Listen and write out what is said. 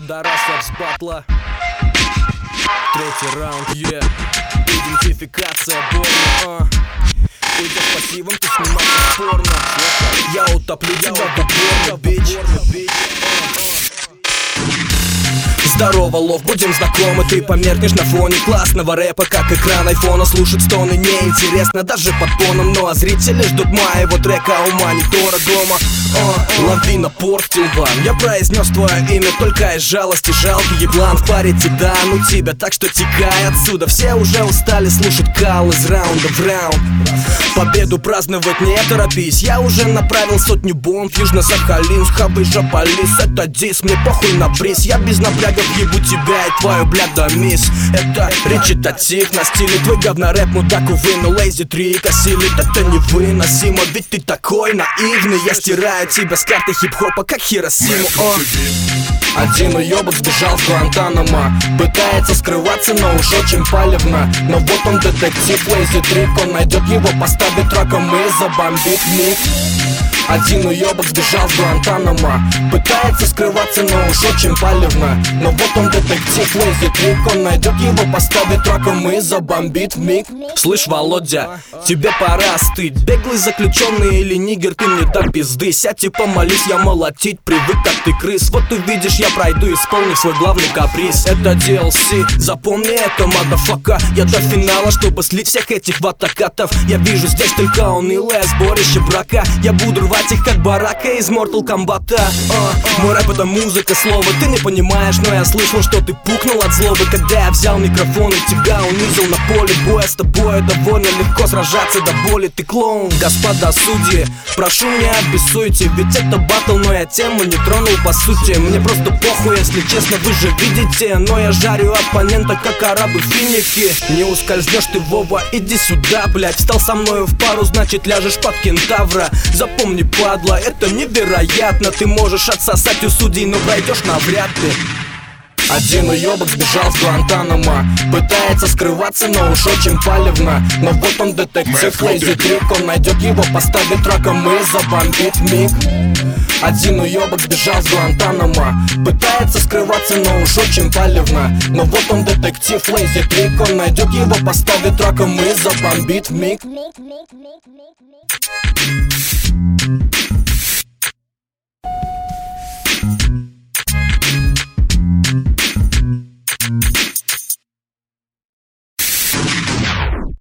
пидорасов с батла. Третий раунд, идентификация больно, Уйдешь пассивом, ты сниматься спорно. Я утоплю тебя в упорно, бич. Здорово, лов, будем знакомы. Ты померкнешь на фоне классного рэпа, как экран айфона. Слушать стоны неинтересно даже под фоном. Ну а зрители ждут моего трека у монитора дома. Лови напор в тилван. Я произнес твое имя только из жалости. Жалкий еблан в паре тебя, ну тебя, так что текай отсюда. Все уже устали слушать кал из раунда в раунд. Победу праздновать не торопись. Я уже направил сотню бомб. Южно-Сахалинск, Хабы, Жополис. Это дис, мне похуй на приз. Я без напрягов ебу тебя и твою, блядь, да мисс. Это речитатив на стиле. Твой говнорэп, мудак, увы, но лейзи 3 косили. Это невыносимо, ведь ты такой наивный. Я стираю тебя с карты хип-хопа, как Хиросиму. Один уёбок сбежал в Гуантанамо. Пытается скрываться, но уж очень палевно. Но вот он, детектив Лейзи Трик. Он найдет его, поставит траком и забомбит миг. Один уёбок сбежал в Гуантанамо. Пытается скрываться, но уж очень палевно. Но вот он, детектив Лейзи Трик. Он найдет его, поставит траком и забомбит миг. Слышь, Володя, тебе пора остыть. Беглый заключенный или нигер, ты мне до пизды. Сядь и помолись, я молотить привык, как ты крыс. Вот увидишь, я пройду, исполнив свой главный каприз. Это DLC, запомни это, мадафака. Я до финала, чтобы слить всех этих ватакатов. Я вижу здесь только унылое сборище брака. Я буду рвать их, как барака из Mortal Kombat. Мой рэп это музыка, слово. Ты не понимаешь, но я слышал, что ты пукнул от злобы. Когда я взял микрофон и тебя унизил на поле боя. С тобой довольно легко сражаться до боли. Ты клоун, господа судьи, прошу, не обессуйте. Ведь это батл, но я тему не тронул по сути. Мне просто похуй, если честно, вы же видите. Но я жарю оппонента, как арабы финики. Не ускользнешь ты, Вова, иди сюда, блядь. Встал со мною в пару, значит ляжешь под кентавра. Запомни, падла, это невероятно. Ты можешь отсосать у судей, но пройдешь навряд ли. Один уёбок сбежал в Гуантанамо. Пытается скрываться, но уж очень палевно. Но вот он, детектив Лейзи Трик. Он найдет его, поставит траком и забомбит миг. Один уёбок сбежал в Гуантанамо. Пытается скрываться, но уж очень палевно. Но вот он, детектив Лейзи Трик. Он найдет его, поставит траком и забомбит миг.